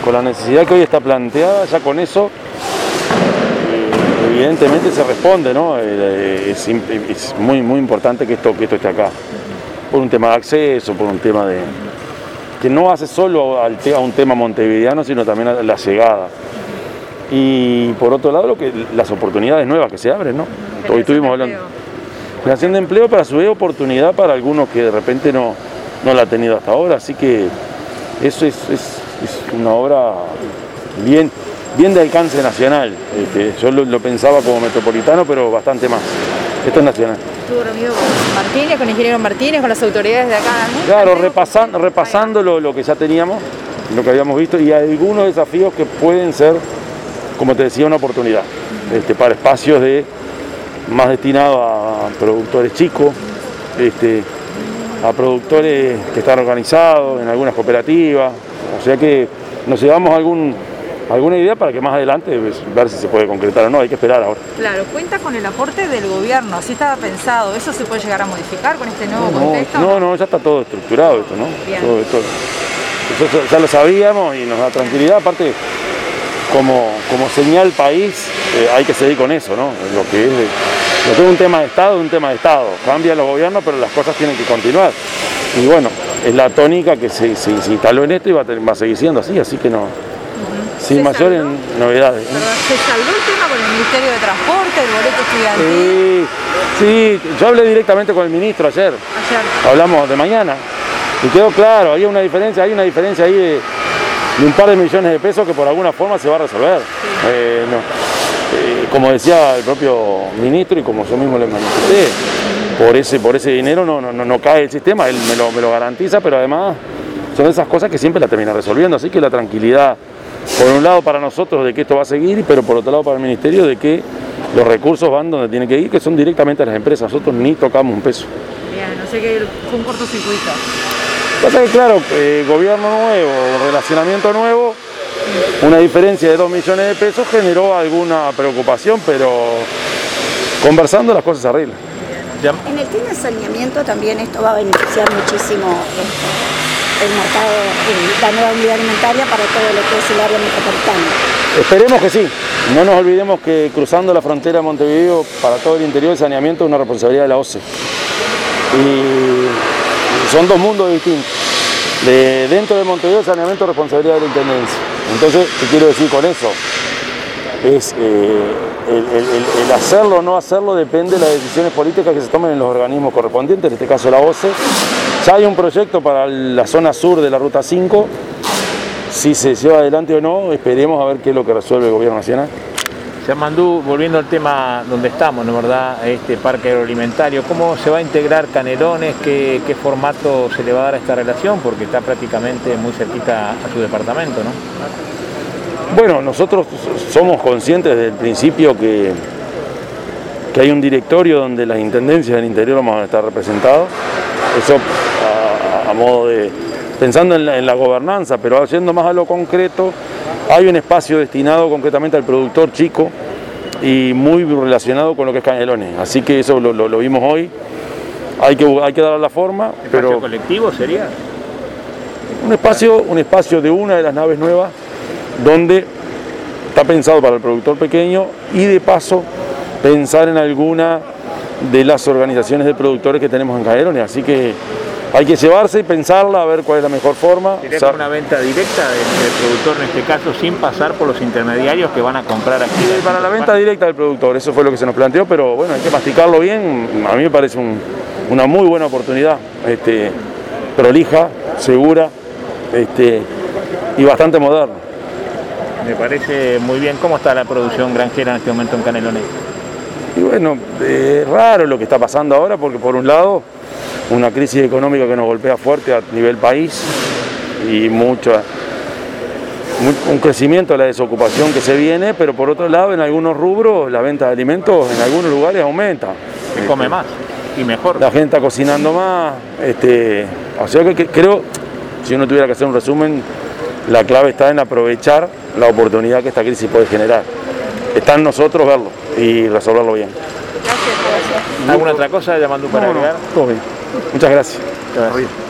con la necesidad que hoy está planteada, ya con eso evidentemente se responde, ¿no? Es muy importante que esto esté acá, por un tema de acceso, por un tema de que no hace solo a un tema montevideano, sino también a la llegada. Y por otro lado, las oportunidades nuevas que se abren, ¿no? Hoy estuvimos hablando de creación de empleo, pero a su vez oportunidad para algunos que de repente no la han tenido hasta ahora, así que eso es una obra bien de alcance nacional. Yo lo pensaba como metropolitano, pero bastante más. Esto es nacional. ¿Estuvo reunido con Martínez, con el ingeniero Martínez, con las autoridades de acá? Claro, repasando lo que ya teníamos, lo que habíamos visto, y algunos desafíos que pueden ser, como te decía, una oportunidad para espacios más destinados a productores chicos, a productores que están organizados en algunas cooperativas. O sea que nos llevamos alguna idea para que más adelante ver si se puede concretar o no, hay que esperar ahora. Claro, cuenta con el aporte del gobierno, así estaba pensado, ¿eso se puede llegar a modificar con este nuevo contexto? No, ya está todo estructurado esto, ¿no? Bien. Eso ya lo sabíamos y nos da tranquilidad, aparte como señal país hay que seguir con eso, ¿no? Lo que es un tema de Estado, cambian los gobiernos, pero las cosas tienen que continuar. Y bueno, es la tónica que se instaló en esto y va a seguir siendo así que no. Sin mayores novedades. ¿Se saldó el tema con el Ministerio de Transporte, el boleto estudiantil? Sí, yo hablé directamente con el ministro ayer. Hablamos de mañana y quedó claro, hay una diferencia ahí de un par de millones de pesos que por alguna forma se va a resolver. Sí. Como decía el propio ministro y como yo mismo le manifesté, por ese dinero no cae el sistema, él me lo garantiza, pero además son esas cosas que siempre la termina resolviendo, así que la tranquilidad, por un lado para nosotros de que esto va a seguir, pero por otro lado para el ministerio de que los recursos van donde tienen que ir, que son directamente a las empresas, nosotros ni tocamos un peso. Bien, no sé que fue un cortocircuito. Pasa que claro, gobierno nuevo, relacionamiento nuevo, una diferencia de 2 millones de pesos generó alguna preocupación, pero conversando las cosas se arreglan. En el tema de saneamiento también esto va a beneficiar muchísimo el mercado, la nueva unidad alimentaria para todo lo que es el área metropolitana. Esperemos que sí. No nos olvidemos que cruzando la frontera de Montevideo para todo el interior el saneamiento es una responsabilidad de la OCE. Y son dos mundos distintos. Dentro de Montevideo el saneamiento es responsabilidad de la Intendencia. Entonces, ¿qué quiero decir con eso? Es el hacerlo o no hacerlo depende de las decisiones políticas que se tomen en los organismos correspondientes, en este caso la OCE. Ya hay un proyecto para la zona sur de la Ruta 5, si se lleva adelante o no, esperemos a ver qué es lo que resuelve el gobierno nacional. Yamandú, volviendo al tema donde estamos, ¿no, verdad? Este parque agroalimentario, ¿cómo se va a integrar Canelones? ¿Qué formato se le va a dar a esta relación? Porque está prácticamente muy cerquita a su departamento, ¿no? Bueno, nosotros somos conscientes desde el principio que hay un directorio donde las intendencias del interior vamos a estar representados. Eso a modo de, pensando en la gobernanza, pero yendo más a lo concreto, hay un espacio destinado concretamente al productor chico y muy relacionado con lo que es Canelones. Así que eso lo vimos hoy. Hay que darle la forma. ¿Espacio colectivo sería? Un espacio de una de las naves nuevas donde está pensado para el productor pequeño y de paso pensar en alguna de las organizaciones de productores que tenemos en Canelones. Así que hay que llevarse y pensarla a ver cuál es la mejor forma. ¿Sería como una venta directa del productor en este caso sin pasar por los intermediarios que van a comprar aquí? Sí, para la venta directa del productor, eso fue lo que se nos planteó, pero bueno, hay que masticarlo bien. A mí me parece una muy buena oportunidad, prolija, segura y bastante moderna. Me parece muy bien. ¿Cómo está la producción granjera en este momento en Canelones? Y bueno, es raro lo que está pasando ahora porque por un lado una crisis económica que nos golpea fuerte a nivel país y un crecimiento de la desocupación que se viene, pero por otro lado en algunos rubros la venta de alimentos en algunos lugares aumenta. Se come más y mejor. La gente está cocinando más, o sea que creo, si uno tuviera que hacer un resumen, la clave está en aprovechar la oportunidad que esta crisis puede generar. Está en nosotros verlo y resolverlo bien. Gracias. ¿Alguna otra cosa, Yamandú, para agregar? Todo bien. Muchas gracias.